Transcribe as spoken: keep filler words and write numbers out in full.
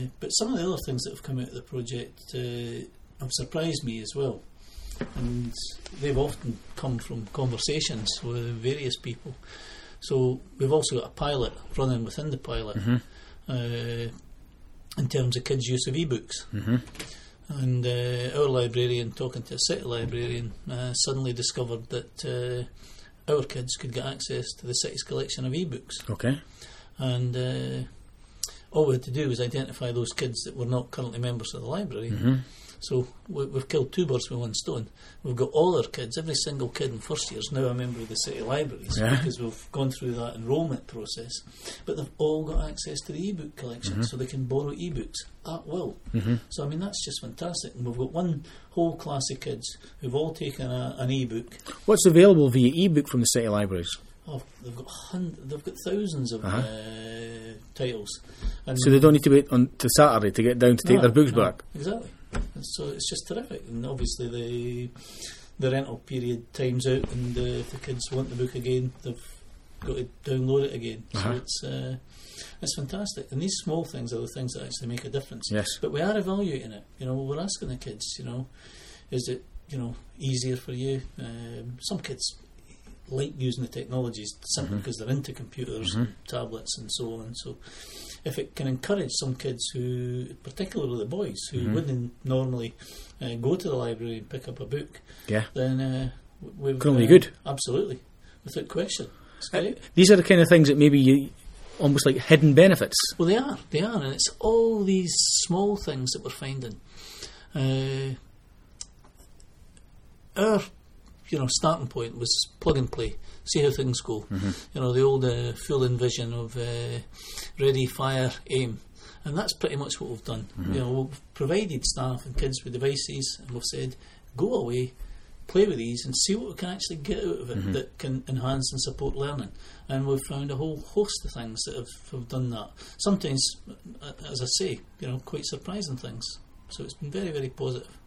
Uh, but some of the other things that have come out of the project uh, have surprised me as well. And they've often come from conversations with various people. So we've also got a pilot running within the pilot mm-hmm. uh, in terms of kids' use of e-books. Mm-hmm. And uh, our librarian, talking to a city librarian, uh, suddenly discovered that uh, our kids could get access to the city's collection of e-books. Okay. And uh, all we had to do was identify those kids that were not currently members of the library. Mm-hmm. So we, we've killed two birds with one stone. We've got all our kids, every single kid in first year is now a member of the city libraries, yeah. because we've gone through that enrolment process. But they've all got access to the e-book collection, mm-hmm. so they can borrow e-books at will. Mm-hmm. So I mean, that's just fantastic. And we've got one whole class of kids who've all taken a, an e-book. What's available via e-book from the city libraries? Oh, they've got hundred, they've got thousands of uh-huh. uh, titles. And so they don't need to wait until Saturday to get down to take no, their books no, back? Exactly. And so it's just terrific. And obviously the the rental period times out, and uh, if the kids want the book again, they've got to download it again. Uh-huh. So it's uh, it's fantastic. And these small things are the things that actually make a difference. Yes. But we are evaluating it. You know, we're asking the kids, you know, is it, you know, easier for you? Um, some kids like using the technologies simply mm-hmm. because they're into computers mm-hmm. and tablets and so on. So if it can encourage some kids who, particularly the boys, who mm-hmm. wouldn't normally uh, go to the library and pick up a book, yeah. then uh, we've... Can only uh, be good. Absolutely. Without question. It's great. Uh, these are the kind of things that maybe you... almost like hidden benefits. Well, they are. They are. And it's all these small things that we're finding. Uh, our... you know, starting point was plug and play, see how things go. Mm-hmm. You know, the old uh, full vision of uh, ready, fire, aim. And that's pretty much what we've done. Mm-hmm. You know, we've provided staff and kids with devices, and we've said, go away, play with these and see what we can actually get out of it mm-hmm. that can enhance and support learning. And we've found a whole host of things that have, have done that. Sometimes, as I say, you know, quite surprising things. So it's been very, very positive.